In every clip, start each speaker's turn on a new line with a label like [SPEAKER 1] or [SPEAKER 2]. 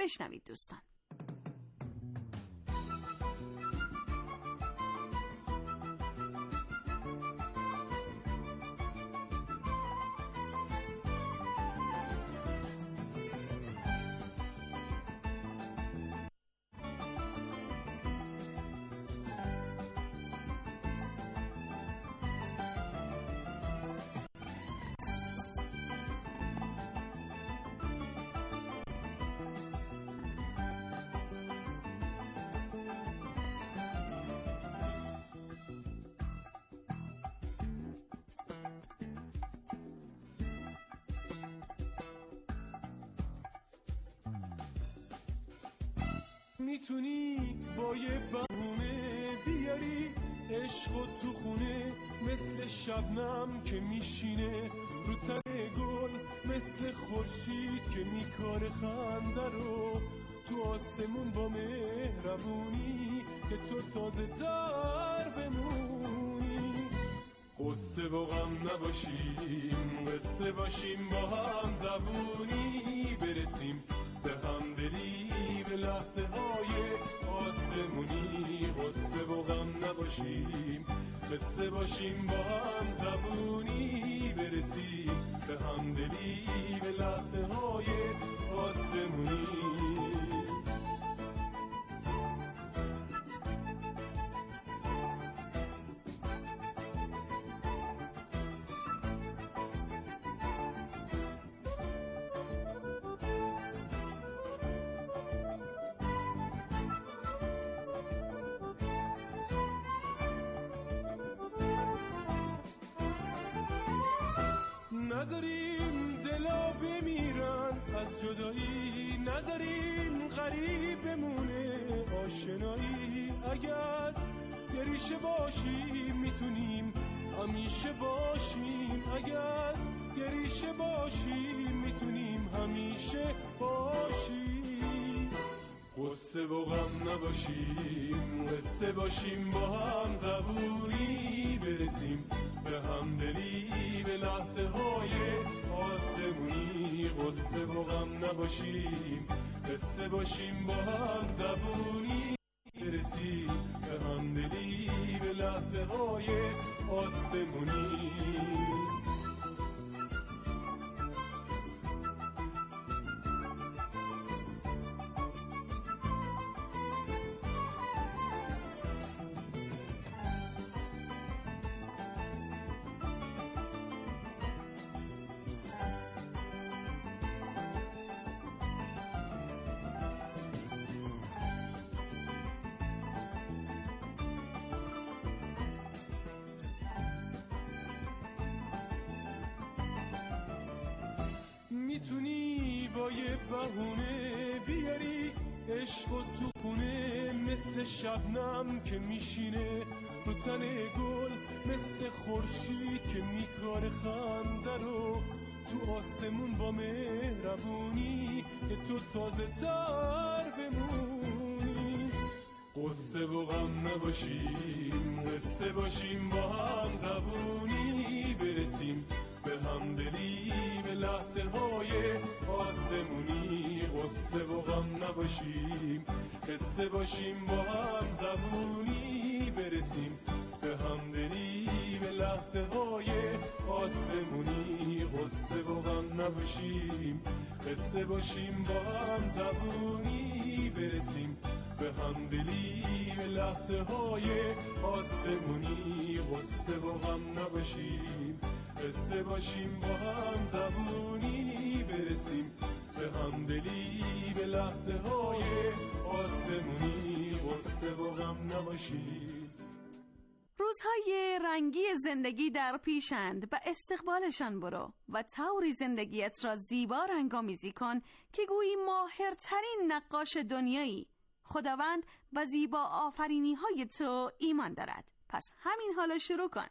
[SPEAKER 1] بشنوید دوستان.
[SPEAKER 2] میتونی با یه بهونه بیاری عشقو تو خونه، مثل شبنم که میشینه رو تن گل، مثل خورشید که میکاره خنده رو تو آسمون با مهربونی که تو تازه تر بمونی. قصه و غم نباشیم، قصه باشیم با هم زبونی، برسیم به همدلی به لحظه های آسمونی. قصه و غم نباشیم، قصه باشیم با هم زبونی، برسیم به همدلی به لحظه های آسمونی. نذاریم دلا بمیرن از جدایی، نذاریم غریب بمونه آشنایی. اگه از یه ریشه باشیم میتونیم همیشه باشیم، اگه از یه ریشه باشیم میتونیم همیشه باشیم. قصه و غم نباشیم، قصه باشیم با هم زبونی، برسیم به همدلی به لحظه های آسمونی. قصه و غم نباشیم، قصه باشیم با هم زبونی، برسیم به همدلی به لحظه های آسمونی. میتونی با یه بهونه بیاری عشقو تو خونه، مثل شبنم که میشینه رو تن گل، مثل خورشید که میکاره خنده رو تو آسمون با مهربونی که تو تازه تر بمونی. قصه و غم نباشیم، قصه باشیم با هم زبونی، برسیم به همدلی به لحظه های آسمونی. قصه و غم نباشیم، قصه باشیم با هم زبونی، برسیم به همدلی به لحظه های آسمونی. قصه و غم نباشیم، قصه باشیم با هم زبونی، برسیم به همدلی به لحظه های آسمونی. قصه و غم نباشیم، قصه باشیم با هم زبونی، برسیم به همدلی به لحظه های آسمونی. قصه و غم نباشیم.
[SPEAKER 1] روزهای رنگی زندگی در پیشند و استقبالشان برو و طوری زندگیت را زیبا رنگامیزی کن که گویی ماهرترین نقاش دنیایی. خداوند و زیبا آفرینی های تو ایمان دارد، پس همین حالا شروع کن.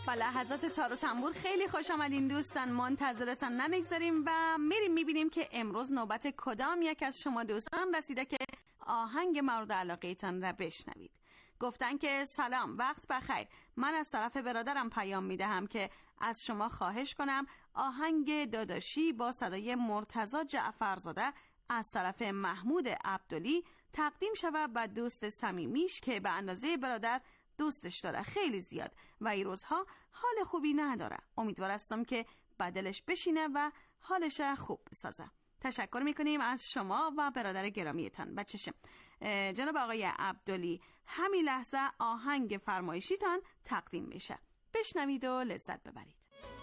[SPEAKER 1] و لحظات تار و تنبور خیلی خوش آمدین دوستان. منتظرتان نمیگذاریم و میریم میبینیم که امروز نوبت کدام یک از شما دوستان رسیده که آهنگ مورد علاقه تان را بشنوید. گفتن که سلام، وقت بخیر. من از طرف برادرم پیام میدهم که از شما خواهش کنم آهنگ داداشی با صدای مرتضی جعفرزاده از طرف محمود عبدلی تقدیم شود به دوست صمیمیش که به اندازه برادر دوستش داره خیلی زیاد و این روزها حال خوبی نداره. امیدوار هستم که بدلش بشینه و حالش خوب بسازه. تشکر میکنیم از شما و برادر گرامیتان. بچشم جناب آقای عبدلی، همین لحظه آهنگ فرمایشیتان تقدیم میشه، بشنوید و لذت ببرید.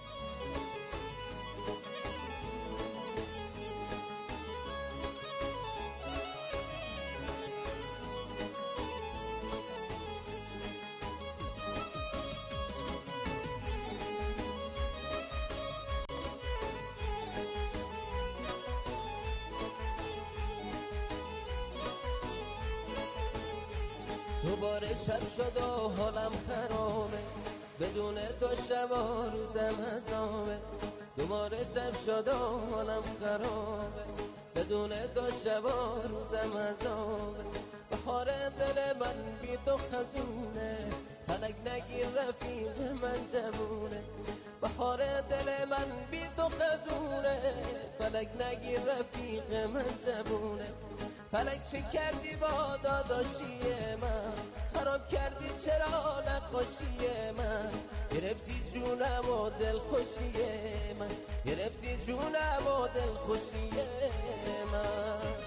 [SPEAKER 3] دوباره شب شد و حالم خرابه، بدون تو شب و روزم هزامه. دوباره شب شد و حالم خرابه، بدون تو شب و روزم هزامه. بهار دل من بی تو خزونه، فلک نگیر رفیق من جمونه. بهار دل من بی تو خزونه، فلک نگیر رفیق من جمونه. فلک چه کردی با داداشی من، خراب کردی چرا نقاشی من. گرفتی جونم و دل خوشی من، گرفتی جونم و دل خوشی من.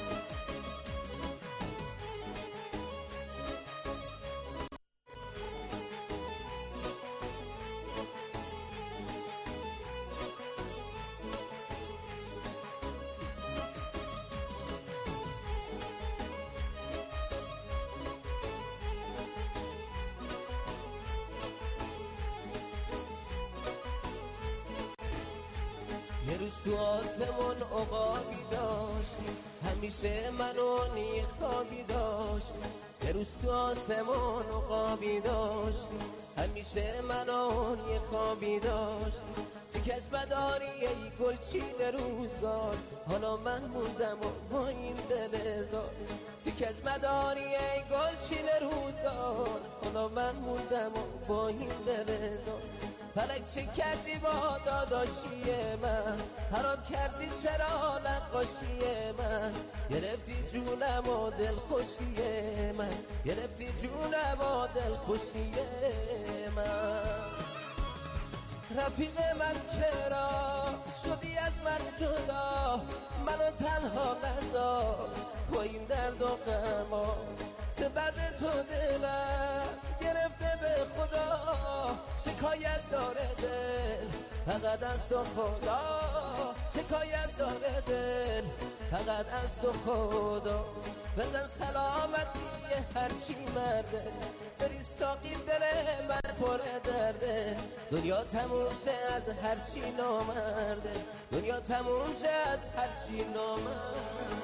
[SPEAKER 3] یه روز تو آسمون عقابی داشتی، همیشه منو خوابی داشتی. یه روز تو آسمون عقابی داشتی، همیشه منو خوابی داشتی. شکست بداری ای گلچین روزگار، حالا من موندم و با این دل زار. شکست بداری ای گلچین روزگار، حالا من موندم و با این دل زار. فلک چه کردی با داداشی من، خراب کردی چرا نقاشی من. گرفتی جونم و دل خوشی من، گرفتی جونم و دل خوشی من. رفیق من چرا شدی از من جدا، منو تنها نذار با این درد و غما. سبب تو دلم گرفته به خدا، شکایت داره دل فقط از تو خدا. شکایت داره دل فقط از تو خدا. بزن سلامتی هرچی مرده، بری ساقی دل من پر درده. دنیا تموم شه از هرچی نامرده، دنیا تموم شه از هرچی نامرده.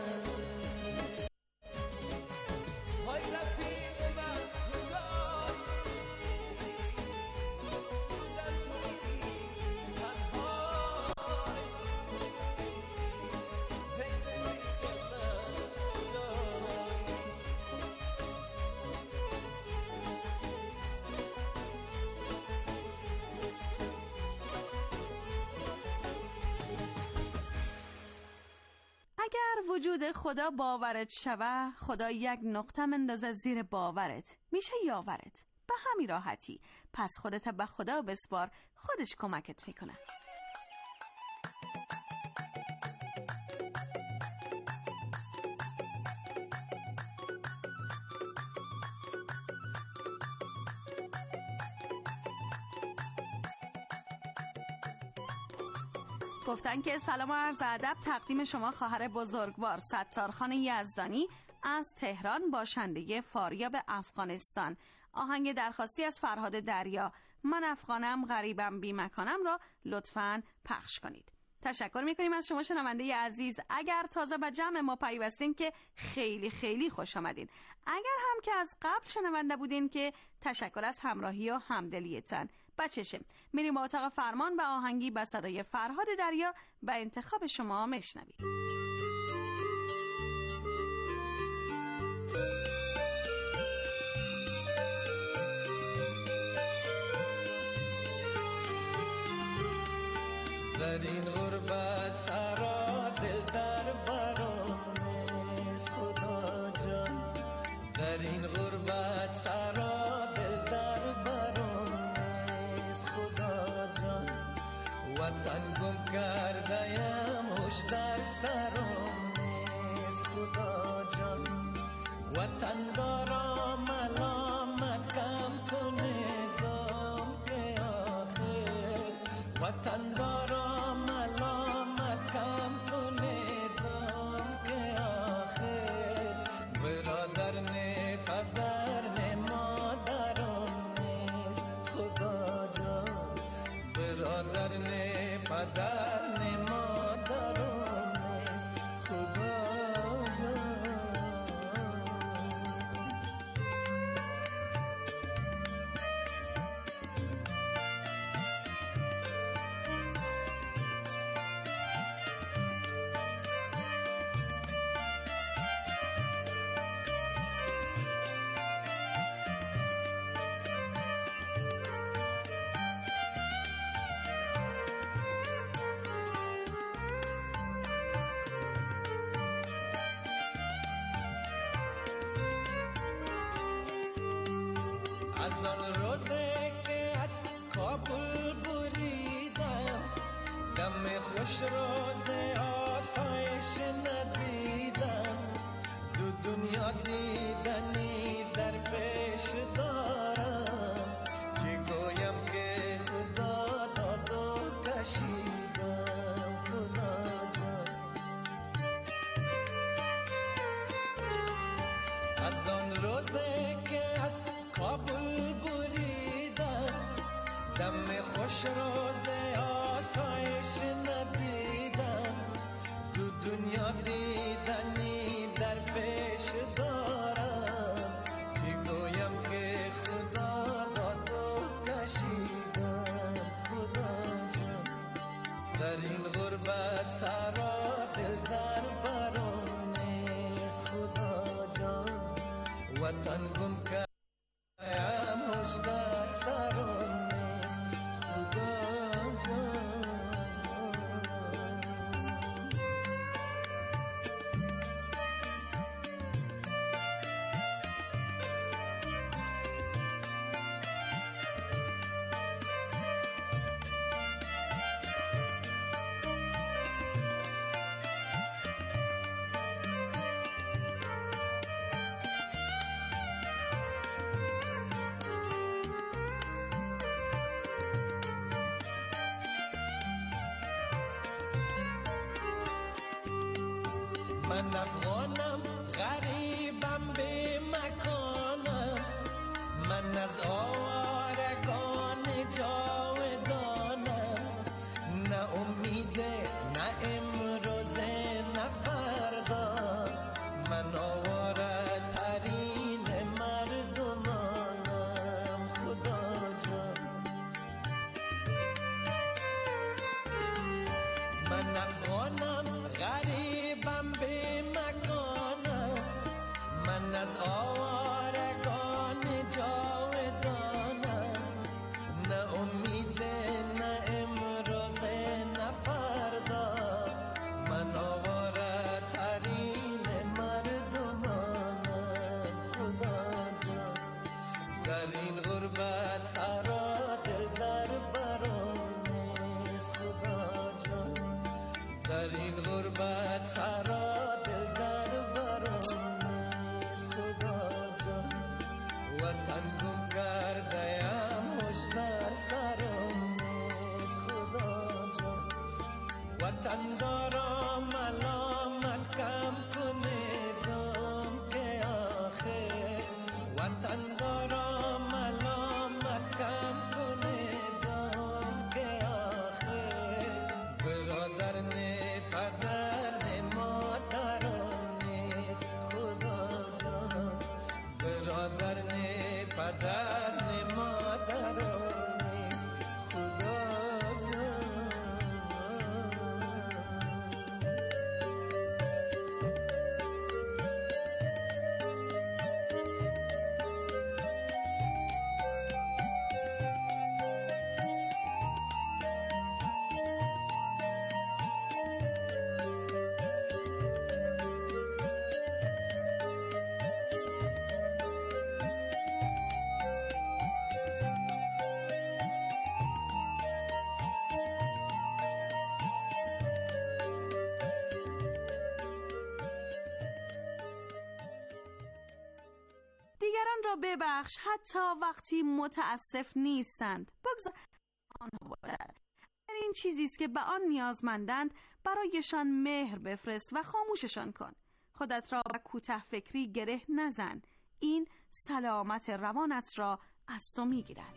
[SPEAKER 1] اگر وجود خدا باورت شوه، خدا یک نقطه مندازه زیر باورت، میشه یاورت به همین راحتی. پس خودت به خدا بسپار، خودش کمکت میکنه. گفتن که سلام و عرض ادب تقدیم شما خواهر بزرگوار ستارخان یزدانی از تهران، باشنده فاریاب افغانستان. آهنگ درخواستی از فرهاد دریا، من افغانم غریبم بی مکانم را لطفاً پخش کنید. تشکر میکنیم از شما شنونده عزیز. اگر تازه به جمع ما پیوستین که خیلی خیلی خوش آمدین. اگر هم که از قبل شنونده بودین که تشکر از همراهی و همدلیتان. بچشه. میریم اتاق فرمان و آهنگی با صدای فرهاد دریا به انتخاب شما میشنوید.
[SPEAKER 4] در این غربت سرا دل در برام نیست خدا جان، در این غربت سرا دل در برام نیست خدا جان، وطن گم کرده‌ام هوش در سرام نیست خدا جان، وطن دارم ملامت کم کنه دام که آخر، وطن دارم از آن روزه که از کابل بریدم، دم خوش روز آسایش ندیدم، دو دنیا دیدنی در پیش دارم، چی گویم که خدا داد و کشیدم خدا جان، از آن روزه که از کابل بریدم، دم خوش روز آسایش ندیدم، دو دنیا دیدنی در پیش دارم، چی گویم که خدا داد و کشیدم خدا جان، در این غربت سرا دل در برام نیست خدا جان، وطن گم کرد من افغانم غریبم به مکانم، من از آوارگان جاودانم، نه امیده نه امروزه نه فردا، من آواره ترین مردمانم خدا جان، من افغانم غریبم به مکانم،
[SPEAKER 1] دیگران را ببخش حتی وقتی متاسف نیستند. بگذار آنها باشد. این چیزی است که به آن نیازمندند برایشان مهر بفرست و خاموششان کن. خودت را به کوته فکری گره نزن. این سلامت روانت را از تو میگیرد.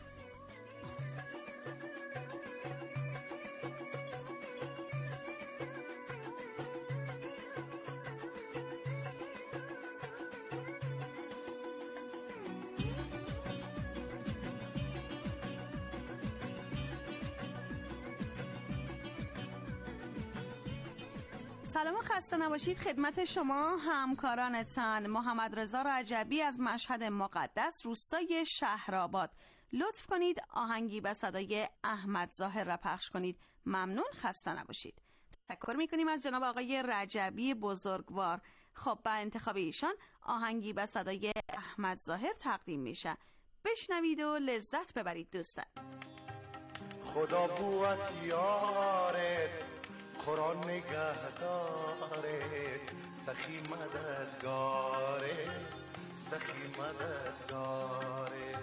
[SPEAKER 1] سلام و خسته نباشید خدمت شما همکارانتان. محمد رضا رجبی از مشهد مقدس روستای شهرآباد. لطف کنید آهنگی به صدای احمد ظاهر را پخش کنید. ممنون، خسته نباشید. تشکر میکنیم از جناب آقای رجبی بزرگوار. خب به انتخاب ایشان آهنگی به صدای احمد ظاهر تقدیم میشه. بشنوید و لذت ببرید دوستان.
[SPEAKER 5] خدا بوت یارت، قرآن نگهدارت، سخی مددگارت، سخی مددگارت.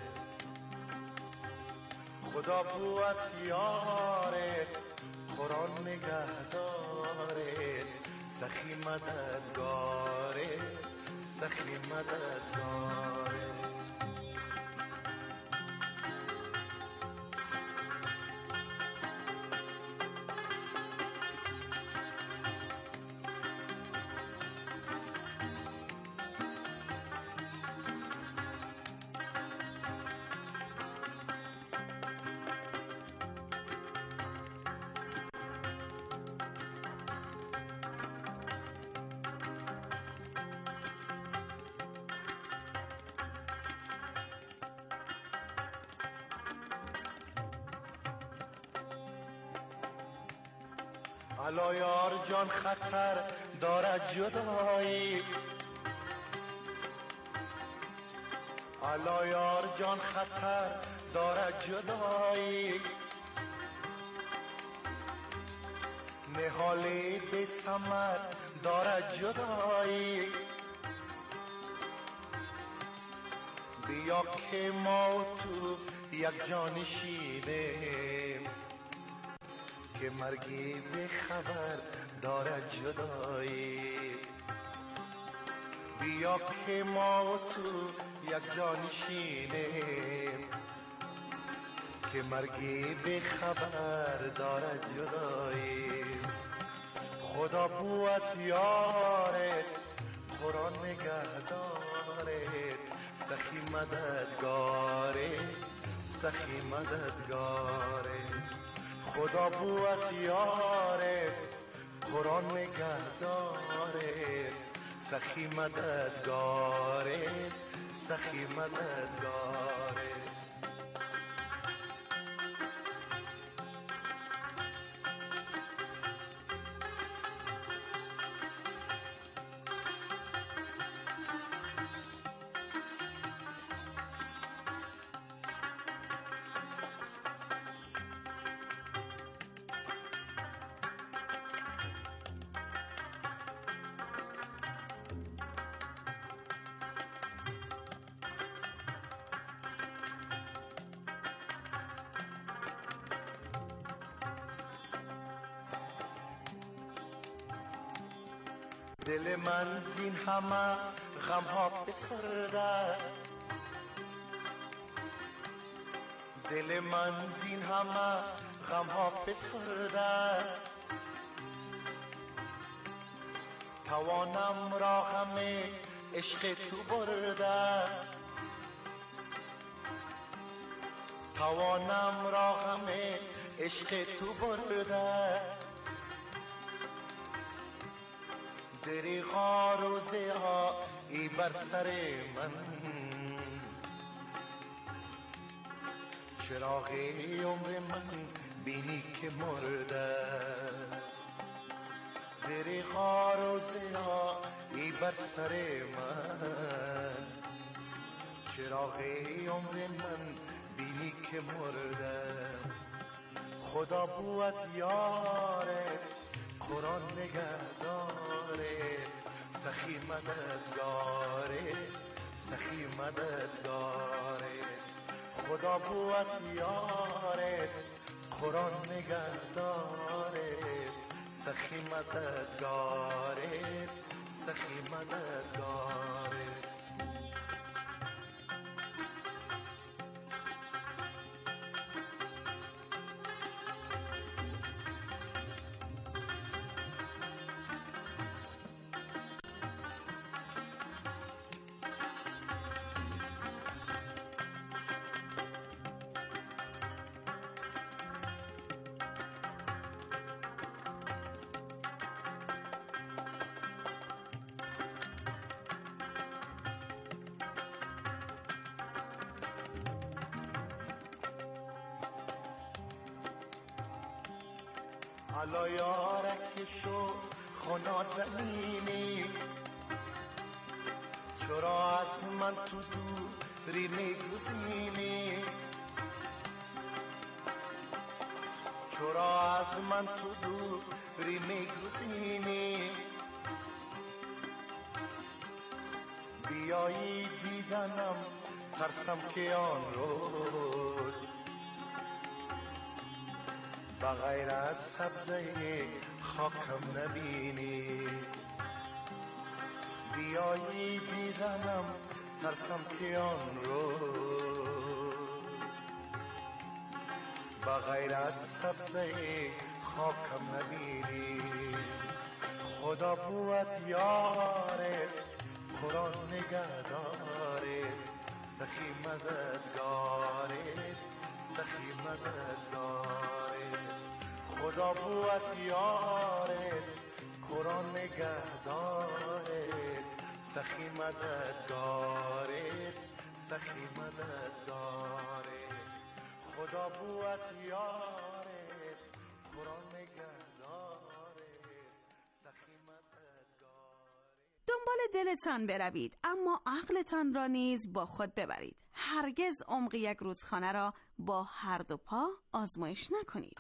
[SPEAKER 5] خدا بوت یارت، قرآن نگهدارت، سخی مددگارت، سخی مددگارت. الا یار جان خطر دارد جدایی، الا یار جان خطر دارد جدایی. نهالی به ثمر دارد جدایی. بیا که ما و تو یک جانشینیم، که مرگی به خبر دارد جدایی. بیا که ما و تو یک جانشینیم، که مرگی به خبر دارد جدایی. خدا بوت یارت، قرآن نگهدارت، سخی مددگارت، سخی مددگارت. خدا بوت یارت، قرآن نگهدارت، سخی مددگارت، سخی مددگارت. دل من زین همه غم ها فسرده، دل من زین همه غم ها فسرده. توانم را همه عشق تو برده، توانم را همه عشق تو برده. دریغا روزه ها ای بر سر من، چراغ عمر من بینی که مرده. دریغا روزه ها ای بر سر من، چراغ عمر من بینی که مرده. خدا بوت یارت، قرآن نگهدارت، سخی مددگارت، سخی مددگارت خدا بود یارت قرآن نگهدارت سخی مددگارت سخی مددگارت حالا یارک شو خنا زمینی چرا از من تو دوری میگزینی چرا از من تو دوری میگزینی بیایی دیدنم ترسم که آن روز بغیر از سبزه خاکم نبینی بیایی دیدنم ترسم که آن روز بغیر از سبزه خاکم نبینی خدا بود یارت قرآن نگهدارت سخی مددگارت سخی مددگارت خدا بود یارت قرآن نگهدارت سخی مددگارت سخی مددگارت خدا بود یارت قرآن نگهدارت سخی مددگارت.
[SPEAKER 1] دنبال دلتان بروید اما عقلتان را نیز با خود ببرید. هرگز عمق یک رودخانه را با هر دو پا آزمایش نکنید.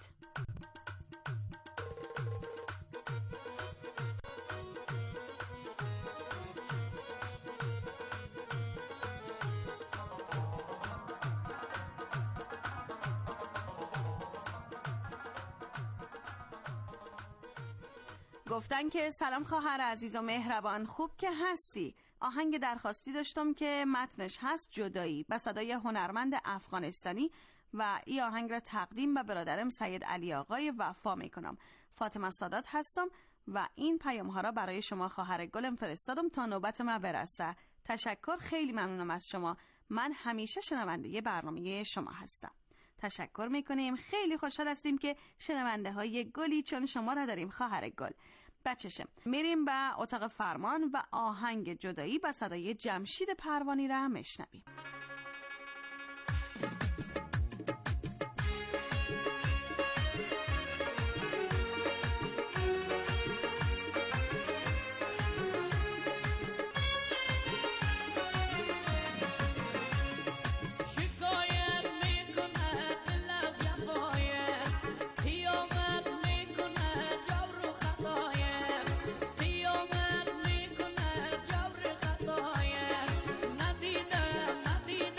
[SPEAKER 1] گفتن که سلام خواهر عزیز و مهربان، خوب که هستی؟ آهنگ درخواستی داشتم که متنش هست جدایی با صدای هنرمند افغانستانی و این آهنگ را تقدیم به برادرم سید علی آقای وفا میکنم. فاطمه سادات هستم و این پیام ها را برای شما خواهر گلم فرستادم تا نوبت ما برسه. تشکر، خیلی ممنونم از شما. من همیشه شنونده برنامه شما هستم. تشکر میکنیم. خیلی خوشحال هستیم که شنونده های گلی چون شما را داریم خواهر گل. بچشم میریم به اتاق فرمان و آهنگ جدایی با صدای جمشید پروانی را میشنویم.
[SPEAKER 6] ندیدم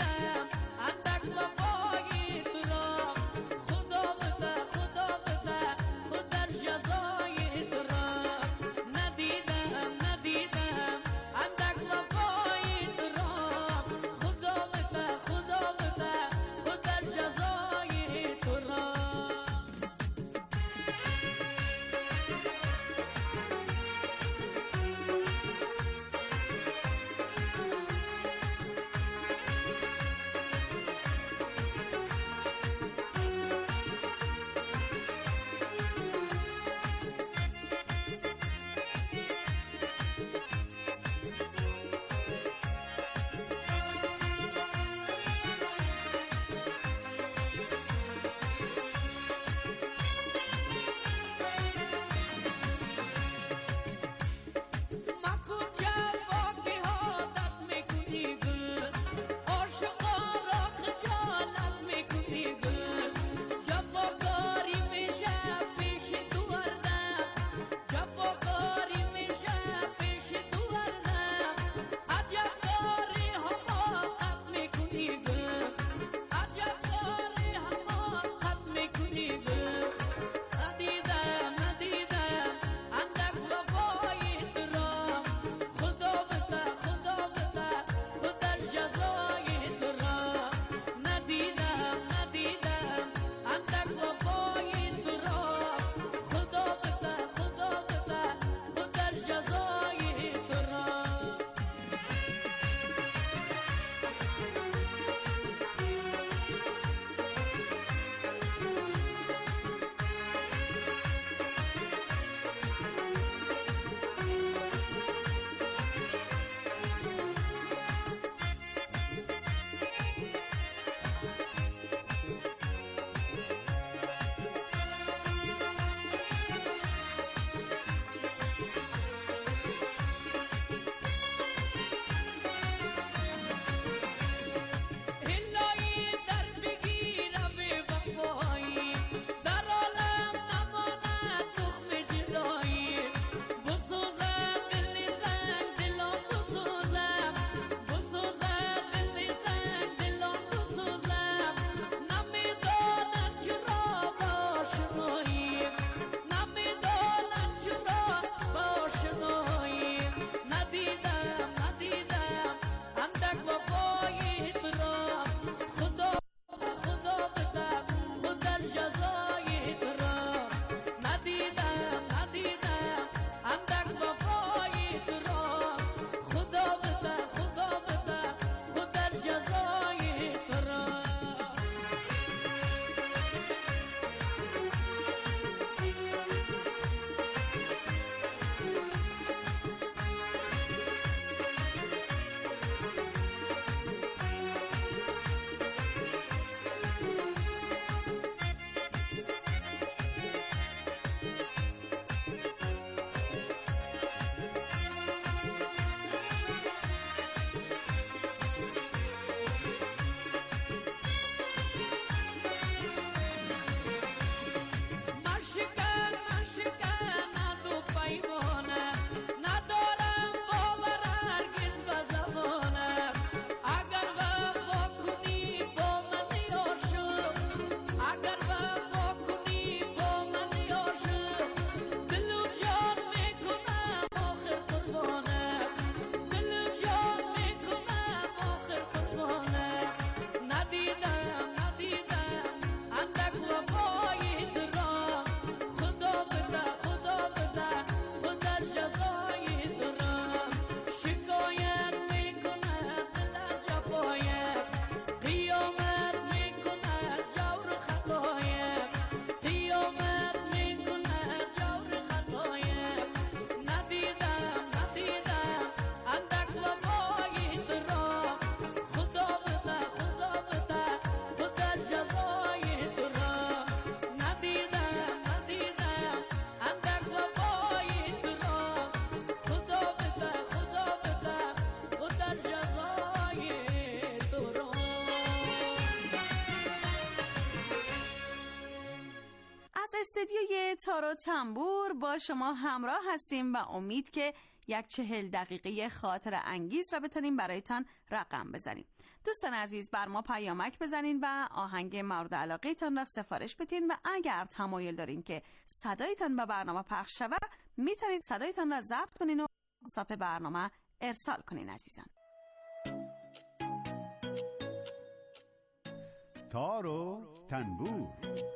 [SPEAKER 1] استدیوی تار و تنبور با شما همراه هستیم و امید که 40 دقیقه خاطر انگیز را بتونیم برایتان رقم بزنیم. دوستان عزیز، بر ما پیامک بزنین و آهنگ مورد علاقه تان را سفارش بدین و اگر تمایل دارین که صدایتان به برنامه پخش شود میتونید صدایتان را ضبط کنین و واتساپ برنامه ارسال کنین. عزیزان،
[SPEAKER 6] تار و تنبور.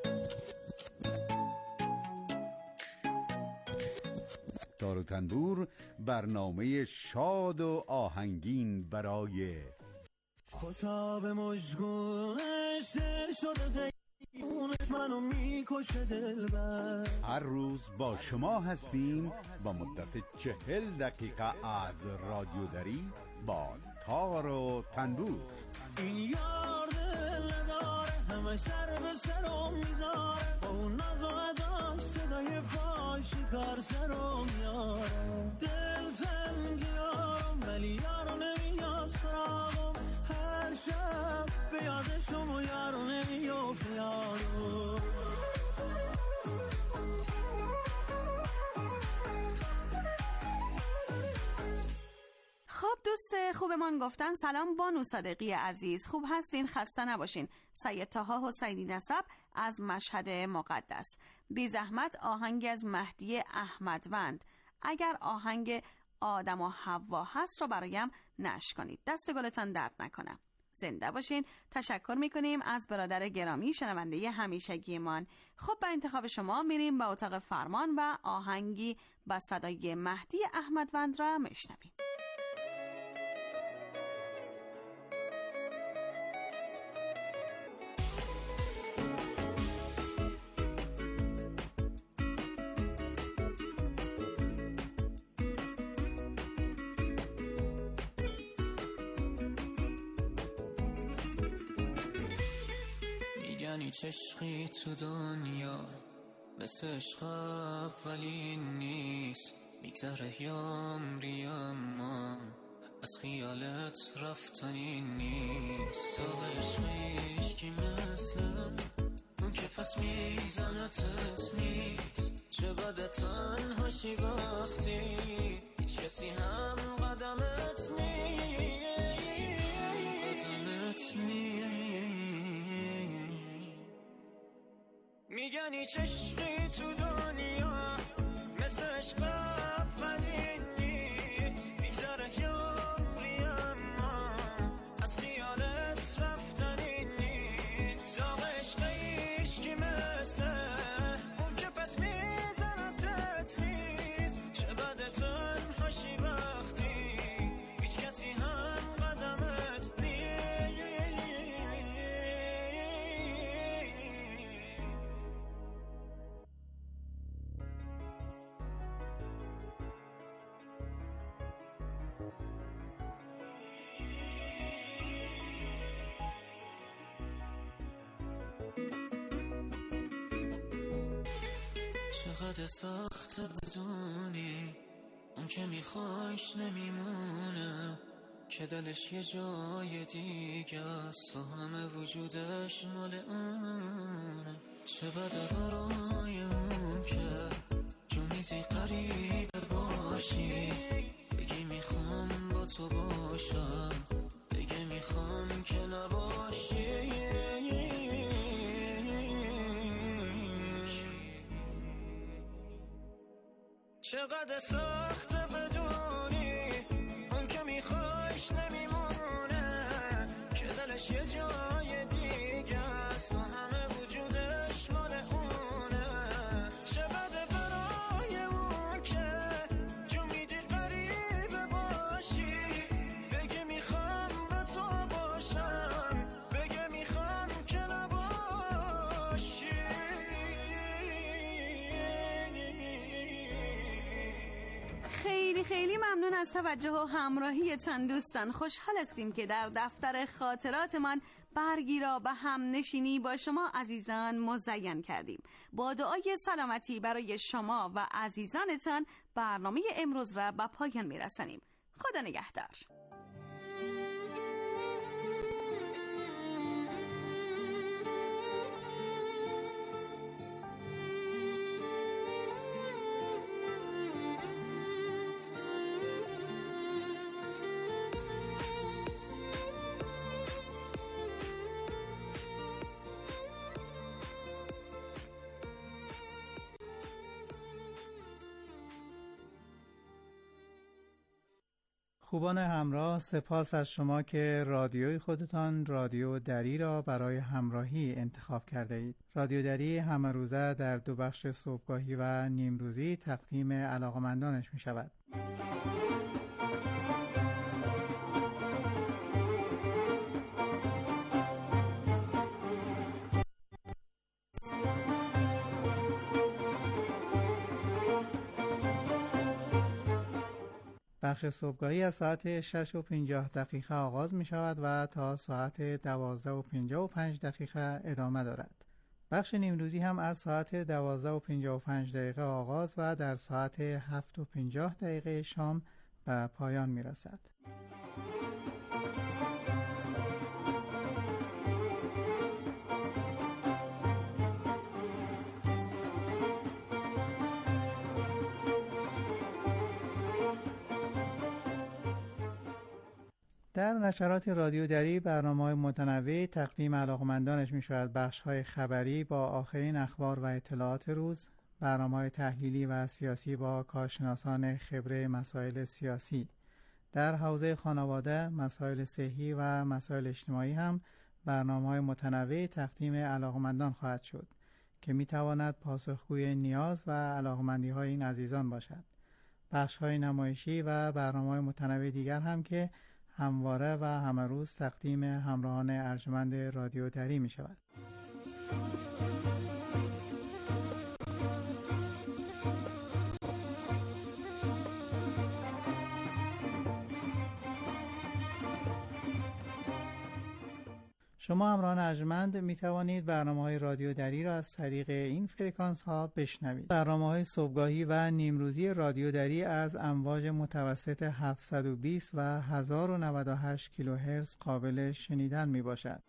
[SPEAKER 6] تار و تنبور برنامه شاد و آهنگین برای
[SPEAKER 4] کتاب مشگونش دل شده قیمونش منو میکشه دلبر.
[SPEAKER 6] هر روز با شما هستیم با مدت 40 دقیقه از رادیو دری با تار و تنبور.
[SPEAKER 4] این یار دل نداره همه سر به سرم میذاره، با اون ناز و اداش صدای پاش کار سرم میاره. دل تنگیارم ولی یارو نمیاد سراغم، هر شب به یادشم و یارو نمیافت یارو.
[SPEAKER 1] خب دوست خوبمان گفتن سلام بانو صادقی عزیز، خوب هستین؟ خسته نباشین. سید طاها حسینی نسب از مشهد مقدس. بی زحمت آهنگ از مهدی احمدوند، اگر آهنگ آدم و حوا هست رو برایم نشر کنید، دست گلتان درد نکنه. زنده باشین. تشکر میکنیم از برادر گرامی شنونده همیشگیمان. خب به انتخاب شما میریم به اتاق فرمان و آهنگی با صدای مهدی احمدوند را میشنویم.
[SPEAKER 4] هیچ عشقی تو دنیا مثل عشق اولی نیست، میگذره یامری اما از خیالت رفتنی نیست. تو عشقیش کی مثل اون که پس میزنتت نیست، چه بده تنهاشی وقتی هیچ کسی هم قدمت نیست. میگن هیچ عشقی تو دنیا مثل عشق اولی نیست، میگذره یامری اما از خیالت رفتنی نیست. داغ عشقیش کی مثل اون که پس میزنتت نیست، چه بده تنهاشی وقتی هیچ کسی هم قدمت نیست. چقدر سخت بدونی اون که میخوایش نمیمونه، که دلش یه جای دیگه است و همه وجودش مال اونه. چه بده برای اون که جو میدی قریب باشی، بگی میخوام با تو باشم، بگی میخوام که نباشی. چقدر سخت بدونی اون که میخوایش نمیمونه، که دلش یه جای دیگه است و همه وجودش مال اونه. چه بده برای اون که جو میدی قریب باشی، بگی میخوام با تو باشم، بگی میخوام که نباشی.
[SPEAKER 1] خیلی ممنون از توجه و همراهیتان دوستان. خوشحال هستیم که در دفتر خاطراتمان برگی را به هم نشینی با شما عزیزان مزین کردیم. با دعای سلامتی برای شما و عزیزانتان برنامه امروز را به پایان میرسانیم. خدا نگهدار.
[SPEAKER 7] خوبان همراه، سپاس از شما که رادیوی خودتان رادیو دری را برای همراهی انتخاب کرده اید. رادیو دری همه روزه در دو بخش صبحگاهی و نیمروزی تقدیم علاقمندانش می شود. بخش صبحگاهی از ساعت 6:50 آغاز می شود و تا ساعت 12:55 ادامه دارد. بخش نیمروزی هم از ساعت 12:55 آغاز و در ساعت 7:50 شام به پایان می رسد. در نشرات رادیو دری برنامه‌های متنوع تقدیم علاقمندانش می شود. بخش‌های خبری با آخرین اخبار و اطلاعات روز، برنامه‌های تحلیلی و سیاسی با کارشناسان خبره مسائل سیاسی. در حوزه خانواده، مسائل صحی و مسائل اجتماعی هم برنامه‌های متنوع تقدیم علاقمندان خواهد شد که می تواند پاسخگوی نیاز و علاقمندی‌های این عزیزان باشد. بخش‌های نمایشی و برنامه‌های متنوع دیگر هم که همواره و همه روز تقدیم همراهان ارجمند رادیو دری می شود. شما همراهان ارجمند می توانید برنامه‌های رادیو دری را از طریق این فرکانس ها بشنوید. برنامه‌های صبحگاهی و نیمروزی رادیو دری از امواج متوسط 720 و 1098 کیلوهرتز قابل شنیدن می باشد.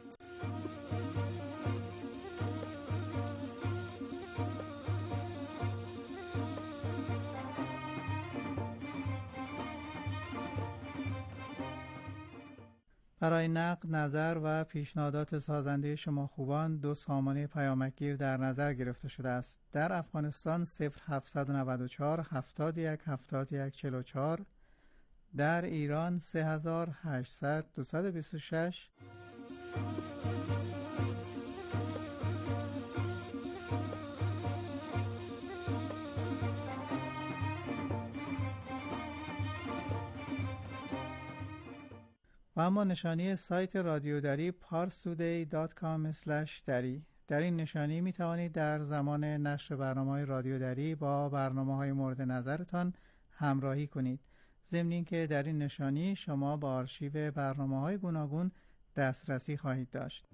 [SPEAKER 7] برای نقد، نظر و پیشنهادات سازنده شما خوبان دو سامانه پیامکگیر در نظر گرفته شده است. در افغانستان 0794 71 71 44، در ایران 3800 226 و اما نشانی سایت رادیو دری parstoday.com/dari. در این نشانی می توانید در زمان نشر برنامه‌های رادیو دری با برنامه‌های مورد نظرتان همراهی کنید. ضمن اینکه در این نشانی شما با آرشیو برنامه‌های گوناگون دسترسی خواهید داشت.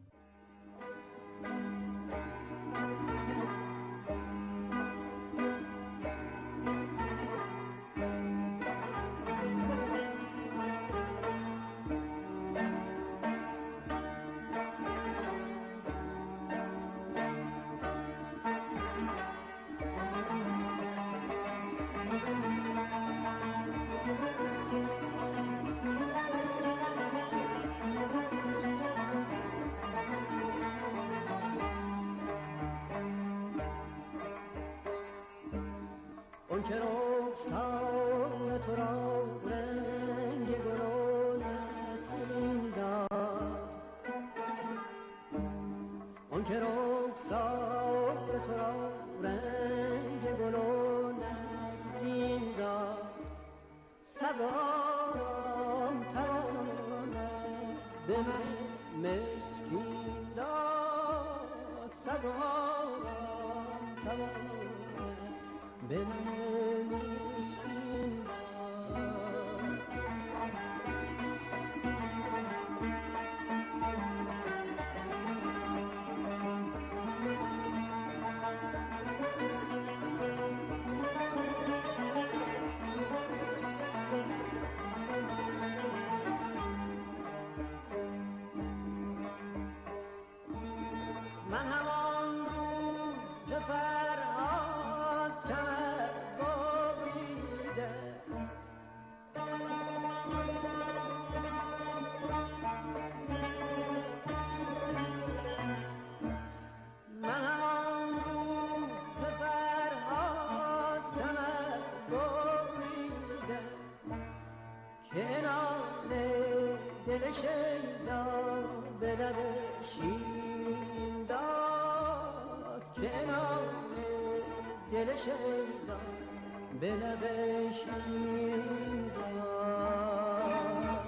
[SPEAKER 8] که دل شیدا به لب شیرین داد که نام دل شیدا به لب شیرین داد.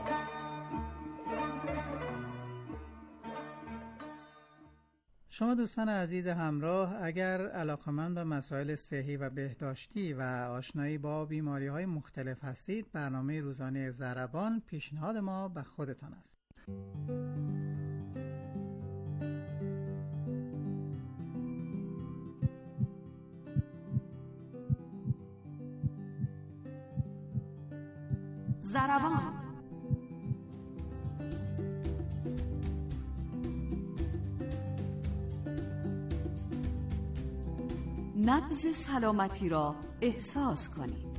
[SPEAKER 7] شما دوستان عزیز همراه، اگر علاقه‌مند به مسائل صحی و بهداشتی و آشنایی با بیماری‌های مختلف هستید، برنامه روزانه ضربان پیشنهاد ما به خودتان است.
[SPEAKER 1] ضربان نبض سلامتی را احساس کنید.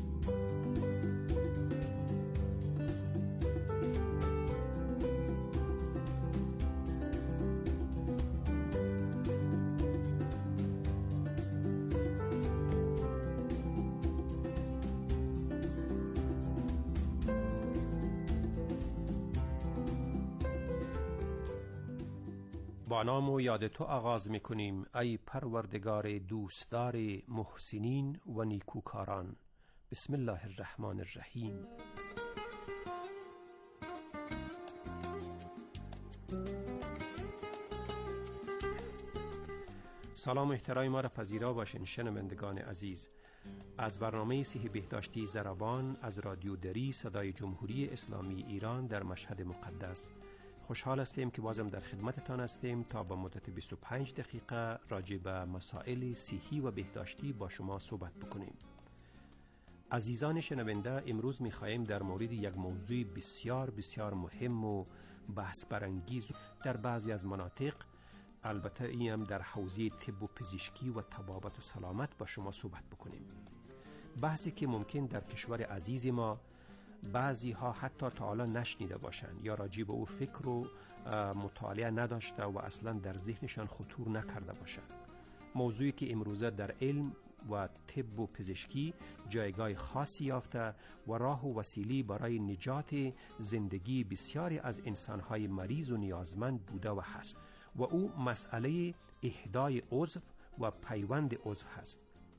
[SPEAKER 9] با نام و یاد تو آغاز می کنیم ای پروردگار دوستدار محسنین و نیکوکاران. بسم الله الرحمن الرحیم. سلام و احترام ما را پذیرا باشین شنوندگان عزیز. از برنامه صحی بهداشتی ضربان از رادیو دری صدای جمهوری اسلامی ایران در مشهد مقدس خوشحال هستیم که بازم در خدمتتان هستیم تا با مدت 25 دقیقه راجع به مسائل صحی و بهداشتی با شما صحبت بکنیم. عزیزان شنونده، امروز می‌خواهیم در مورد یک موضوع بسیار بسیار مهم و بحث برانگیز در بعضی از مناطق، البته این در حوزه طب و پزشکی و طبابت و سلامت با شما صحبت بکنیم. بحثی که ممکن در کشور عزیز ما بعضی ها حتی تا حالا نشنیده باشند یا راجع به او فکر و مطالعه نداشته و اصلا در ذهنشان خطور نکرده باشند. موضوعی که امروزه در علم و طب و پزشکی جایگاه خاصی یافته و راه و وسیله برای نجات زندگی بسیاری از انسانهای مریض و نیازمند بوده و هست و او مسئله اهدای عضو و پیوند عضو هست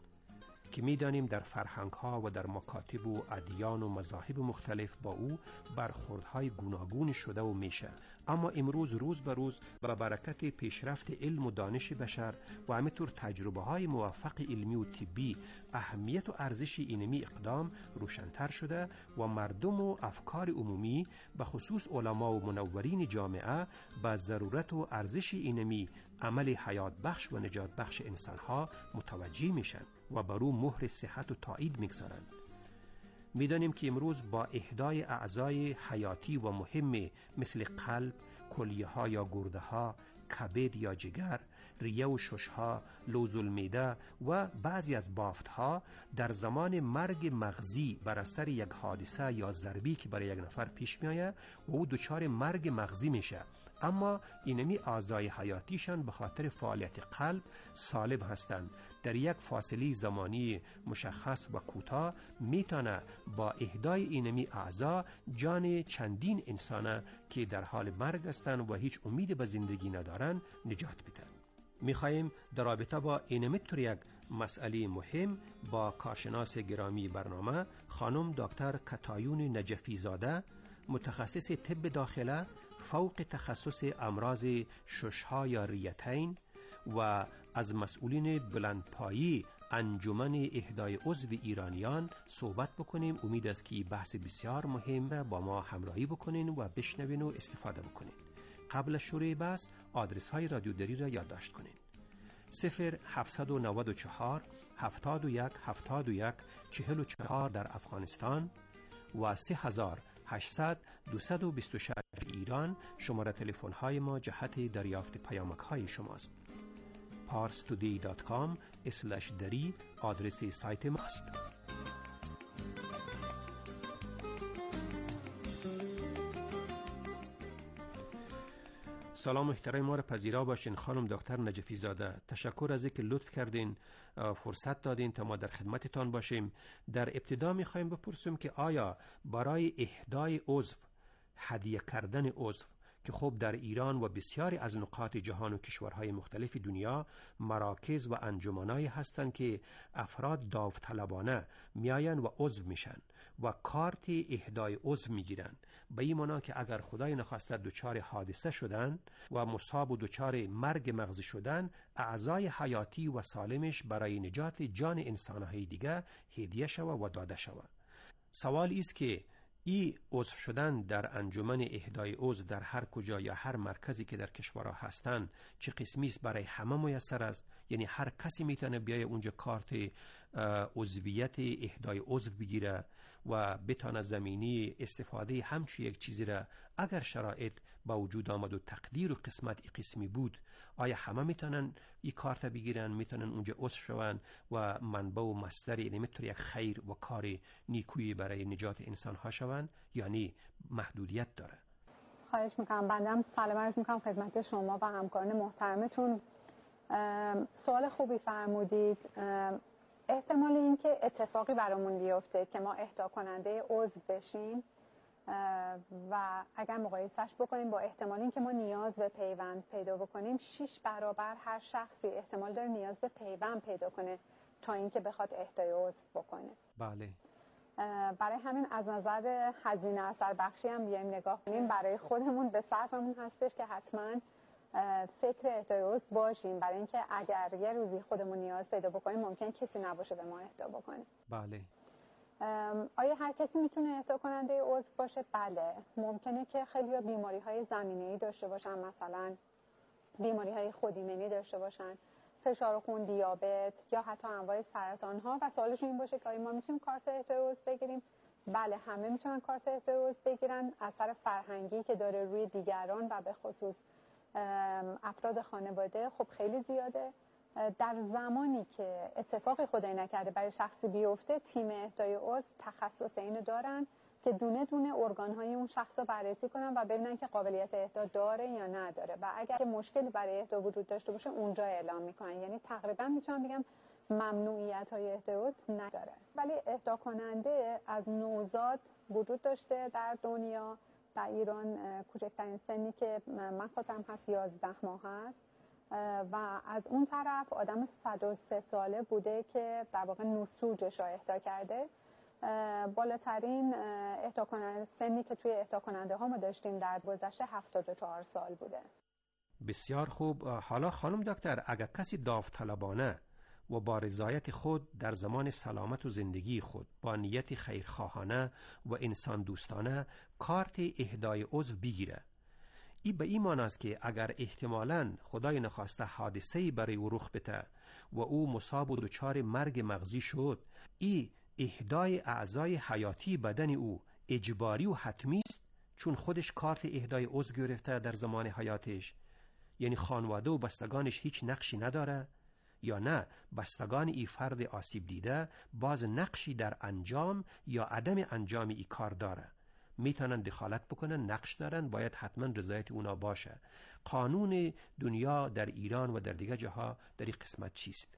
[SPEAKER 9] که می‌دانیم در فرهنگ‌ها و در مکاتب و ادیان و مذاهب مختلف با او برخوردهای گوناگون شده و میشه. اما امروز روز به روز با برکت پیشرفت علم و دانش بشر و همینطور تجربه‌های موفق علمی و طبی اهمیت و ارزش اینمی اقدام روشن‌تر شده و مردم و افکار عمومی به خصوص علما و منورین جامعه به ضرورت و ارزش اینمی عمل حیات بخش و نجات بخش انسان‌ها متوجه میشن و بر او مهر صحت و تایید میگذارند. میدانیم که امروز با اهدای اعضای حیاتی و مهم مثل قلب، کلیه‌ها یا گرده‌ها، کبد یا جگر، ریه و شش‌ها، لوز المعده و بعضی از بافت‌ها در زمان مرگ مغزی بر اثر یک حادثه یا ضربی که برای یک نفر پیش میآید و او دچار مرگ مغزی میشه، اما اینمی اعضای حیاتیشان به خاطر فعالیت قلب سالم هستند. در یک فاصله زمانی مشخص و کوتاه میتونه با اهدای اینمی اعضا جان چندین انسانه که در حال مرگ هستند و هیچ امید به زندگی ندارن نجات بدن. میخواهیم در رابطه با اینمی طور یک مسئله مهم با کارشناس گرامی برنامه خانم دکتر کتایون نجفی زاده، متخصص طب داخله فوق تخصص امراض شش‌ها یا ریتین و از مسئولین بلندپایی انجمن اهدای عضو ایرانیان صحبت بکنیم. امید است که بحث بسیار مهم را با ما همراهی بکنین و بشنوین و استفاده بکنین. قبل از شروع بحث آدرس های رادیو دری را یادداشت کنین: 0794 71 71 44 در افغانستان و 3800 226 ایران شماره تلفن های ما جهت دریافت پیامک های شماست. parstoday.com/dari آدرس سایت ماست. سلام و احترام ما را پذیرا باشین خانم دکتر نجفی زاده. تشکر از اینکه لطف کردین فرصت دادین تا ما در خدمتتان باشیم. در ابتدا می‌خوایم بپرسیم که آیا برای اهدای عضو هدیه کردن عضو که خب در ایران و بسیاری از نقاط جهان و کشورهای مختلف دنیا مراکز و انجمنایی هستند که افراد داوطلبانه میاین و عضو میشن و کارت اهدای عضو میگیرن، به این معنا که اگر خدای نخواسته دچار حادثه شدن و مصاب و دچار مرگ مغزی شدن، اعضای حیاتی و سالمش برای نجات جان انسانهای دیگه هدیه شود و داده شود. سوال است که ای عضو شدن در انجمن اهدای عضو در هر کجا یا هر مرکزی که در کشورها هستند چه قسمی است برای همه میسر است؟ یعنی هر کسی میتونه بیای اونجا کارت عضویت اهدای عضو بگیره و بتونه زمینی استفاده همچو یک چیزی را اگر شرایط با وجود آمد و تقدیر و قسمت قسمی بود، آیا همه میتونن این کارت بگیرن، میتونن اونجا عضو شون و منبع و مصدر، یعنی میتونه یک خیر و کار نیکویی برای نجات انسان ها شون، یعنی محدودیت داره؟
[SPEAKER 10] خواهش میکنم. بنده هم سلام عرض میکنم خدمت شما و همکاران محترمتون. سوال خوبی فرمودید. احتمال این که اتفاقی برامون بیفته که ما اهدا کننده عضو بشیم و اگر مقایسش بکنیم با احتمال این که ما نیاز به پیوند پیدا بکنیم، 6 برابر هر شخصی احتمال داره نیاز به پیوند پیدا کنه تا اینکه بخواد اهدای عضو بکنه.
[SPEAKER 9] بله.
[SPEAKER 10] برای همین از نظر هزینه اثر بخشی هم بیایم نگاه کنیم، برای خودمون به صرفمون هستش که حتما فکر اهدای عضو باشیم، برای اینکه اگر یه روزی خودمون نیاز پیدا بکنیم ممکن کسی نباشه به ما اهدا بکنه.
[SPEAKER 9] بله.
[SPEAKER 10] آیا هر کسی میتونه اهدا کننده عضو باشه؟ بله. ممکنه که خیلی‌ها بیماری‌های زمینه‌ای داشته باشن، مثلا بیماری‌های خودایمنی داشته باشن، فشار خون، دیابت یا حتی انواع سرطان‌ها و سوالشون این باشه که آیا ما میتونیم کارت اهدای عضو بگیریم؟ بله، همه میتونن کارت اهدای عضو بگیرن. اثر فرهنگی که داره روی دیگران و به خصوص افراد خانواده خب خیلی زیاده. در زمانی که اتفاقی خدای نکرده برای شخصی بیفته، تیم اهدای عضو تخصص اینو دارن که دونه دونه ارگان‌های اون شخص رو بررسی کنن و ببینن که قابلیت اهدا داره یا نداره و اگر که مشکلی برای اهدا وجود داشته باشه اونجا اعلام میکنن. یعنی تقریبا میتونم بگم ممنوعیت‌های اهدای عضو نداره. ولی اهدا کننده از نوزاد وجود داشته در دنیا. در ایران کوچکترین سنی که من خودم هست 11 ماه هست و از اون طرف آدم 103 ساله بوده که در واقع نسوجش را اهدا کرده. بالاترین اهدا کننده سنی که توی اهدا کننده ها ما داشتیم در گذشته 74 سال بوده.
[SPEAKER 9] بسیار خوب. حالا خانم دکتر، اگر کسی داوطلبانه و با رضایت خود در زمان سلامت و زندگی خود با نیت خیرخواهانه و انسان دوستانه کارت اهدای عضو بگیره، این به این معنی است که اگر احتمالاً خدای نخواسته حادثه‌ای برای او رخ بده و او مصاب و دچار مرگ مغزی شد، این اهدای اعضای حیاتی بدن او اجباری و حتمی است چون خودش کارت اهدای عضو گرفته در زمان حیاتش؟ یعنی خانواده و بستگانش هیچ نقشی نداره؟ یا نه بستگان ای فرد آسیب دیده باز نقشی در انجام یا عدم انجام ای کار داره؟ میتونن دخالت بکنن، نقش دارن، باید حتما رضایت اونا باشه. قانون دنیا در ایران و در دیگه جاها در این قسمت چیست؟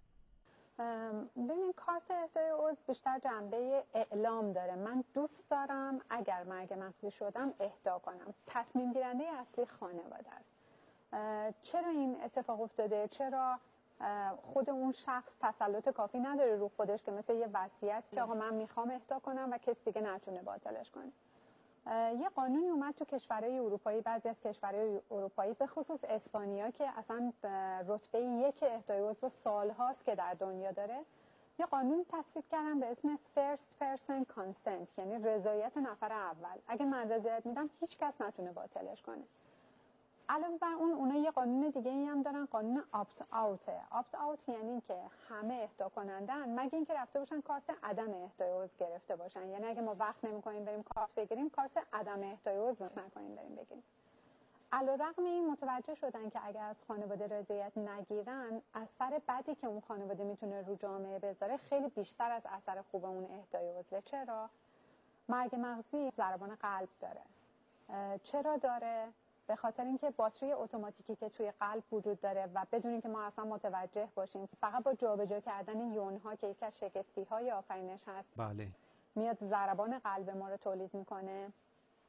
[SPEAKER 10] ببین، کارت اهدای عضو بیشتر جنبه اعلام داره. من دوست دارم اگر مرگ مغزی شدم اهدا کنم. تصمیم گیرنده اصلی خانواده است. چرا این اتفاق افتاده؟ چرا خود اون شخص تسلط کافی نداره رو خودش که مثل یه وصیت که آقا من میخوام اهدا کنم و کسی دیگه نتونه باطلش کنه. یه قانونی اومد تو کشورهای اروپایی، بعضی از کشورهای اروپایی به خصوص اسپانیا که اصلا رتبه 1 اهدای عضو سالهاست که در دنیا داره، یه قانونی تصویب کردن به اسم First Person Consent، یعنی رضایت نفر اول. اگه من رضایت میدم هیچ کس نتونه باطلش کنه. علاوه بر اون اونا یه قانون دیگه ای هم دارن، قانون آپت آوته. آپت آوت یعنی که همه اهدا کنندن مگه اینکه رفته باشن کارت عدم اهدای عضو گرفته باشن. یعنی اگه ما وقت نمی‌کنیم بریم کارت بگیریم، کارت عدم اهدای عضو نکنیم بریم بگیریم. علیرغم این متوجه شدن که اگه از خانواده رضایت نگیرن، اثر بدی که اون خانواده میتونه رو جامعه بذاره خیلی بیشتر از اثر خوب اون اهدای عضو. چرا؟ مرگ مغزی ضربان قلب داره. چرا داره؟ به خاطر اینکه باتری اتوماتیکی که توی قلب وجود داره و بدون اینکه ما اصلا متوجه باشیم، فقط با جابجا کردن یون‌ها که یکی از شگفتی‌های آفرینش هست،
[SPEAKER 9] بله،
[SPEAKER 10] میاد ضربان قلب ما رو تولید میکنه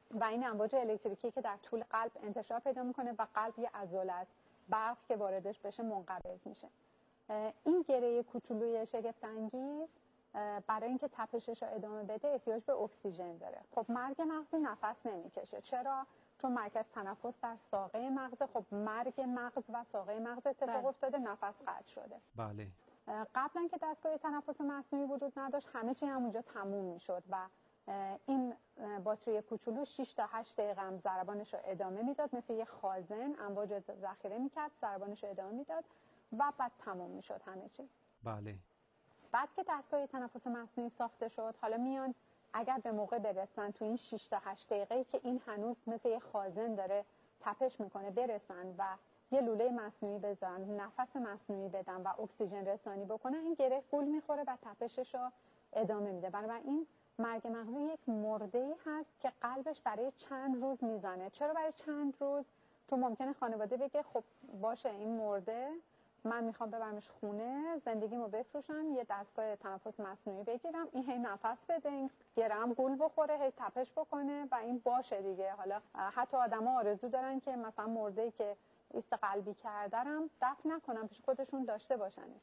[SPEAKER 10] و این امواج الکتریکی که در طول قلب انتشار پیدا میکنه و قلب یه عضله است، برق که واردش بشه منقبض میشه. این گره کوچولوی شگفت انگیز برای اینکه تپشش رو ادامه بده احتیاج به اکسیژن داره. خب مرگ مغزی نفس نمیکشه. چرا؟ چون مرکز تنفس در ساقه مغز. خب مرگ مغز و ساقه مغز اتفاق افتاده، نفس قطع شده.
[SPEAKER 9] بله.
[SPEAKER 10] قبلا که دستگاه تنفس مصنوعی وجود نداشت همه چی همونجا تموم میشد و این باتری کوچولو 6 تا 8 دقیقه هم ضربانش رو ادامه میداد، مثل یه خازن امواج ذخیره میکرد، ضربانش رو ادامه میداد و بعد تموم میشد همه چی.
[SPEAKER 9] بله.
[SPEAKER 10] بعد که دستگاه تنفس مصنوعی ساخته شد، حالا میان اگر به موقع برسن تو این 6 تا 8 دقیقه‌ای که این هنوز مثل یه خازن داره تپش میکنه برسن و یه لوله مصنوعی بذارن، نفس مصنوعی بدن و اکسیژن رسانی بکنن، این گره گول میخوره و تپشش رو ادامه میده. بنابراین مرگ مغزی یک مرده‌ای هست که قلبش برای چند روز میزنه. چرا برای چند روز؟ چون ممکنه خانواده بگه خب باشه این مرده، من میخوام ببرمش خونه، زندگیمو بفروشم، یه دستگاه تنفس مصنوعی بگیرم، این هی نفس بده، این گرم گول بخوره، هی تپش بکنه و این باشه دیگه. حالا حتی آدما آرزو دارن که مثلا مرده‌ای که ایست قلبی کرده رم دفن نکنم، پیش خودشون داشته باشنش.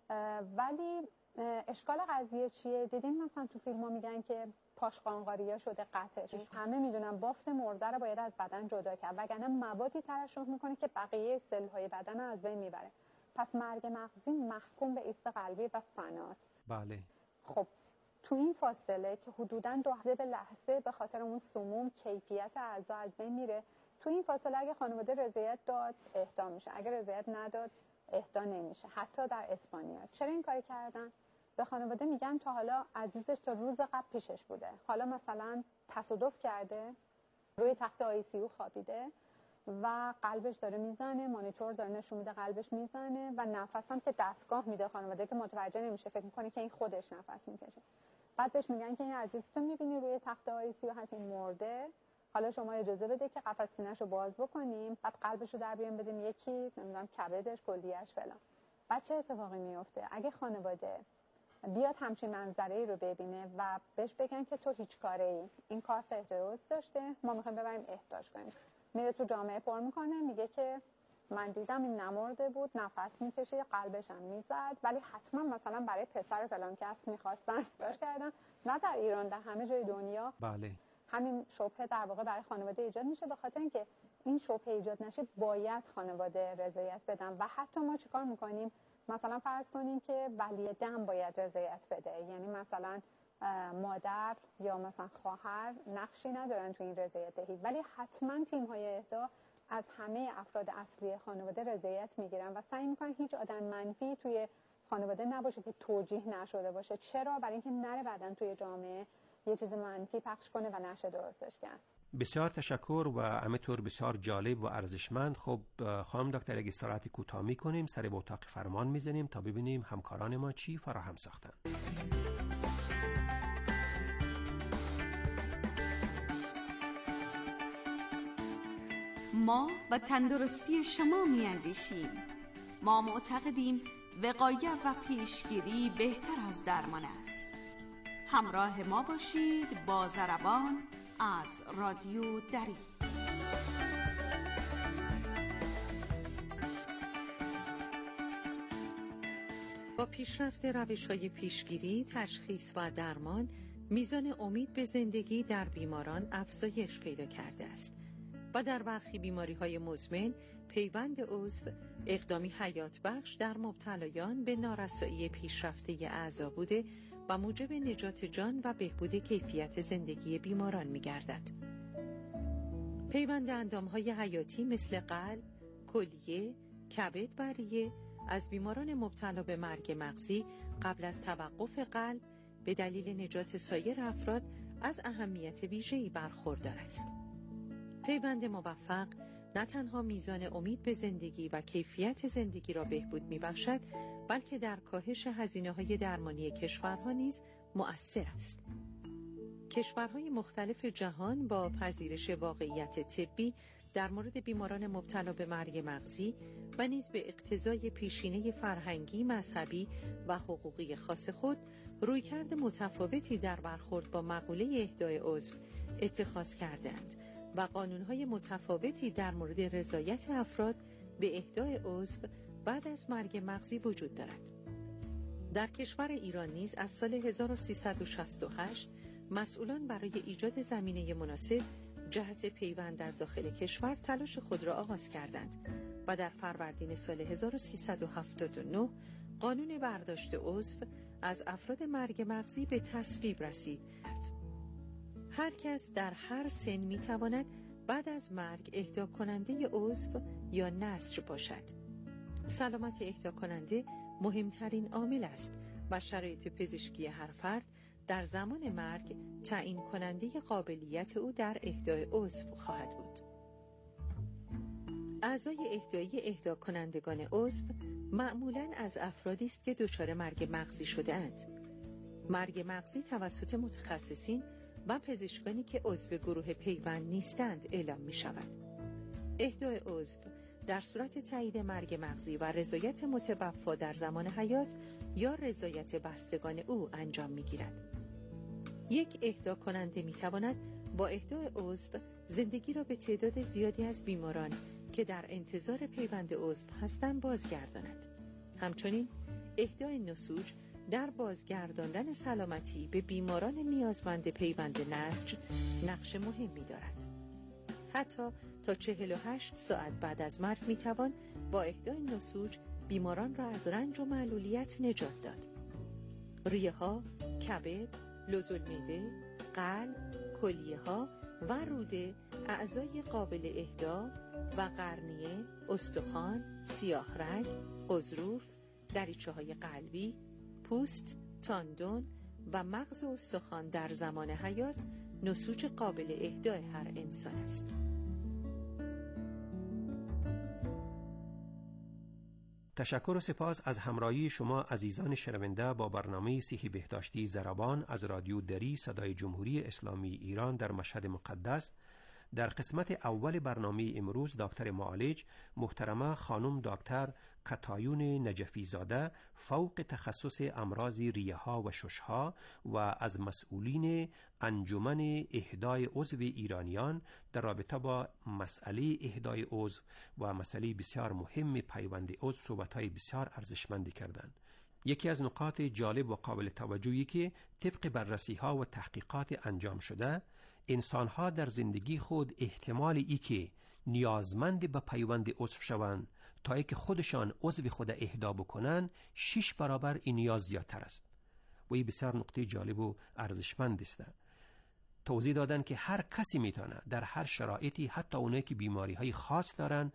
[SPEAKER 10] ولی اشکال قضیه چیه؟ دیدین مثلا تو فیلم‌ها میگن که پاش قانقاریا شده قطعش. همه میدونن بافت مرده رو باید از بدن جدا کرد وگرنه موادی ترشح میکنه که بقیه سل‌های بدن رو از بین میبره. پس مرگ مغزی محکوم به ایست قلبی و فناست.
[SPEAKER 9] بله.
[SPEAKER 10] خب تو این فاصله که حدوداً 2 لحظه به لحظه به خاطر اون سموم کیفیت اعضا از بین میره، تو این فاصله اگه خانواده رضایت داد اهدا میشه، اگه رضایت نداد اهدا نمیشه. حتی در اسپانیا چرا این کاری کردن؟ به خانواده میگن تا حالا عزیزش تا روز قبل پیشش بوده، حالا مثلا تصادف کرده، روی تخت ICU خوابیده و قلبش داره میزنه، مانیتور داره نشون میده قلبش میزنه و نفس هم که دستگاه میده خانواده که متوجه نمیشه، فکر میکنه که این خودش نفس میکشه. بعد بهش میگن که این عزیزتون میبینی روی تخت ICU هست، این مرده، حالا شما اجازه بده که قفس سینه‌شو باز بکنیم، بعد قلبشو در بیاریم بدیم یکی، نمیدونم کبدش، کلیه‌اش فلان. بعد چه اتفاقی میفته؟ اگه خانواده بیاد همچین منظره‌ای رو ببینه و بهش بگن که تو هیچ کاره‌ای، این کارت احتراز داشته، ما میخوایم ببریم احتاج کنیم، میره تو جامعه پر میکنه، میگه که من دیدم این نمرده بود، نفس میکشه، قلبش هم میزد، ولی حتما مثلا برای پسر فلان کس میخواستن احتاج کردن. نه در ایران، در همه جای دنیا.
[SPEAKER 9] بله.
[SPEAKER 10] همین شبهه در واقع برای خانواده ایجاد میشه. به خاطر اینکه این شبهه ایجاد نشه باید خانواده رضایت بدن و حتی ما چیکار میکنیم؟ مثلا فرض کنیم که ولی دم باید رضایت بده، یعنی مثلا مادر یا مثلا خواهر نقشی ندارن تو این رضایت دهی، ولی حتما تیم‌های اهدا از همه افراد اصلی خانواده رضایت میگیرن و سعی میکنن هیچ آدم منفی توی خانواده نباشه که توجیه نشده باشه. چرا؟ برای اینکه نره بعدن توی جامعه یه چیز منفی پخش کنه و نشه درستش کرد.
[SPEAKER 9] بسیار تشکر و همینطور بسیار جالب و ارزشمند. خب خانم دکتر اگه استراحت کوتاه می‌کنیم، سر به اتاق فرمان می‌زنیم تا ببینیم همکاران ما چی فراهم ساختن.
[SPEAKER 1] ما و تندرستی شما می‌اندیشیم. ما معتقدیم وقایت و پیشگیری بهتر از درمان است. همراه ما باشید با ضربان از رادیو دری.
[SPEAKER 11] با پیشرفت روش‌های پیشگیری، تشخیص و درمان، میزان امید به زندگی در بیماران افزایش پیدا کرده است و در برخی بیماری‌های مزمن پیوند عضو اقدامی حیات بخش در مبتلایان به نارسایی پیشرفته اعضا بوده و موجب نجات جان و بهبود کیفیت زندگی بیماران می‌گردد. پیوند اندام‌های حیاتی مثل قلب، کلیه، کبد و ریه از بیماران مبتلا به مرگ مغزی قبل از توقف قلب به دلیل نجات سایر افراد از اهمیت ویژه‌ای برخوردار است. پیوند موفق نه تنها میزان امید به زندگی و کیفیت زندگی را بهبود می‌بخشد، بلکه در کاهش هزینه‌های درمانی کشورها نیز مؤثر است. کشورهای مختلف جهان با پذیرش واقعیت طبی در مورد بیماران مبتلا به مرگ مغزی و نیز به اقتضای پیشینه فرهنگی، مذهبی و حقوقی خاص خود، رویکرد متفاوتی در برخورد با مقوله اهدای عضو اتخاذ کردند و قانون‌های متفاوتی در مورد رضایت افراد به اهدای عضو بعد از مرگ مغزی وجود دارد. در کشور ایران نیز از سال 1368 مسئولان برای ایجاد زمینه مناسب جهت پیوند در داخل کشور تلاش خود را آغاز کردند و در فروردین سال 1379 قانون برداشت عضو از افراد مرگ مغزی به تصویب رسید. هر کس در هر سن می‌تواند بعد از مرگ اهدا کننده عضو یا نسج باشد. سلامت اهدا کننده مهمترین عامل است و شرایط پزشکی هر فرد در زمان مرگ تعیین کننده قابلیت او در اهدای عضو خواهد بود. اعضای اهدایی اهدا کنندگان عضو معمولاً از افرادی است که دچار مرگ مغزی شده اند. مرگ مغزی توسط متخصصین و پزشکانی که عضو گروه پیوند نیستند اعلام می شود. اهدای عضو در صورت تایید مرگ مغزی و رضایت متوفی در زمان حیات یا رضایت بستگان او انجام می گیرد. یک اهدا کننده می تواند با اهدای عضو زندگی را به تعداد زیادی از بیماران که در انتظار پیوند عضو هستند بازگرداند. همچنین اهدای نسوج در بازگرداندن سلامتی به بیماران نیازمند پیوند نسج نقش مهمی دارد. حتی تا 48 ساعت بعد از مرگ میتوان با اهدای نسوج بیماران را از رنج و معلولیت نجات داد. ریه ها، کبد، لوزالمعده، قلب، کلیه ها و روده اعضای قابل اهدا و قرنیه، استخوان، سیاه رگ، غضروف، دریچه های قلبی، پوست، تاندون و مغز و استخوان در زمان حیات نسوج قابل اهدای هر انسان است.
[SPEAKER 9] تشکر و سپاس از همراهی شما عزیزان شنونده با برنامه صحی بهداشتی زربان از رادیو دری صدای جمهوری اسلامی ایران در مشهد مقدس. در قسمت اول برنامه امروز دکتر معالج محترمه خانم دکتر کتایون نجفی زاده فوق تخصص امراض ریه ها و شش ها و از مسئولین انجمن اهدای عضو ایرانیان در رابطه با مسئله اهدای عضو و مسئله بسیار مهم پیوند عضو صحبت‌های بسیار ارزشمندی کردند. یکی از نکات جالب و قابل توجهی که طبق بررسی‌ها و تحقیقات انجام شده، انسان‌ها در زندگی خود احتمال ای که نیازمند به پیوند عضو شوند تا ای که خودشان عضو خود اهدا بکنن 6 برابر این نیاز زیادتر است و این بسیار نکته جالب و ارزشمند است. توضیح دادن که هر کسی میتونه در هر شرایطی، حتی اونایی که بیماری‌های خاص دارن،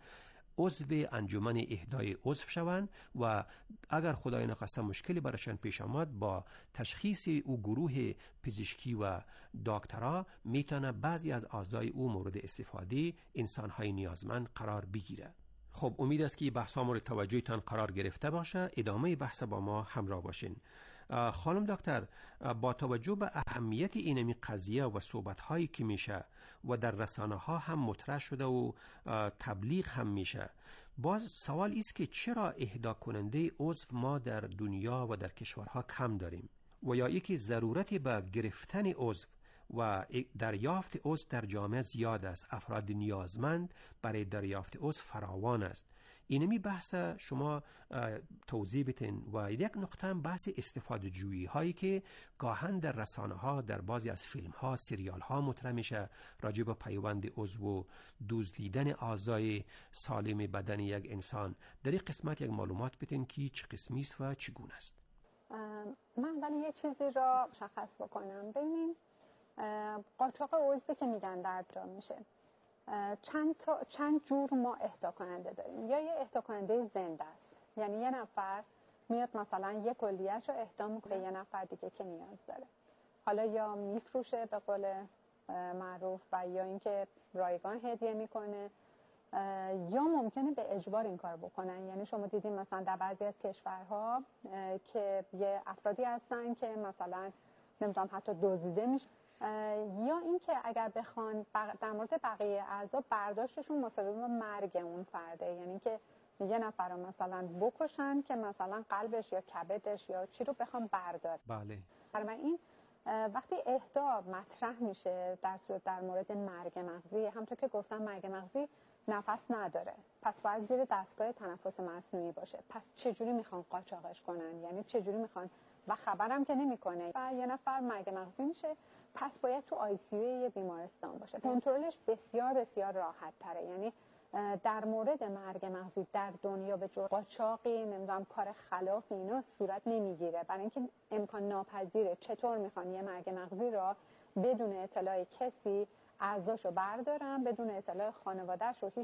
[SPEAKER 9] عضو انجمن اهدای عضو شوند و اگر خدای نخواسته مشکلی براشان پیش آمد با تشخیص او گروه پزشکی و دکترها میتونه بعضی از اعضای او مورد استفاده انسان‌های نیازمند قرار بگیره. خب امید است که بحثا مورد توجهتان قرار گرفته باشه. ادامه بحث با ما همراه باشین. خانم دکتر، با توجه به اهمیت اینمی قضیه و صحبت‌هایی که میشه و در رسانه‌ها هم مطرح شده و تبلیغ هم میشه، باز سوال است که چرا اهدا کننده عضو ما در دنیا و در کشورها کم داریم و یا یکی ضرورت به گرفتن عضو و دریافت عضو در جامعه زیاد است. افراد نیازمند برای دریافت عضو فراوان است. اینمی بحث شما توضیح بتین. و یک نقطه هم بحث استفاده جویی هایی که گاهن در رسانه ها، در بعضی از فیلم ها، سریال ها مطرح میشه راجع به پیوند عضو و دزدیدن اعضای سالم بدن یک انسان. در این قسمت یک معلومات بتین که چه قسمی است و چگونه است.
[SPEAKER 10] من ولی یه چیزی را مشخص بکنم. ببینیم قاچاق عضوی که میگن در جا میشه، چند جور ما اهدا کننده داریم. یا یه اهدا کننده زنده است، یعنی یه نفر میاد مثلا یه کلیه‌اش رو اهدا میکنه یه نفر دیگه که نیاز داره، حالا یا میفروشه به قول معروف و یا اینکه رایگان هدیه میکنه یا ممکنه به اجبار این کار بکنن. یعنی شما دیدین مثلا در بعضی از کشورها که یه افرادی هستن که مثلا نمیدونم حتی دزدیده میشه، یا اینکه اگر بخوان در مورد بقیه اعضا برداشتشون مساوی با مرگ اون فرده، یعنی که یه نفر رو مثلا بکشن که مثلا قلبش یا کبدش یا چی رو بخوام بردار.
[SPEAKER 9] بله.
[SPEAKER 10] برای این وقتی اهدا مطرح میشه در مورد مرگ مغزی، همونطور که گفتم مرگ مغزی نفس نداره، پس باید زیر دستگاه تنفس مصنوعی باشه. پس چجوری میخوان قاچاقش کنن؟ یعنی چجوری میخوان؟ و خبرم که نمیکنه. و یه نفر مرگ مغزی میشه، پس باید تو آی سی یو یه بیمارستان باشه. کنترلش بسیار بسیار راحت تره. یعنی در مورد مرگ مغزی در دنیا به جور قاچاقی نمیدونم کار خلاف اینا صورت نمیگیره، برای اینکه امکان ناپذیره. چطور میخوان یه مرگ مغزی را بدون اطلاع کسی اعضاشو بردارن، بدون اطلاع خانواده‌اش و هیچ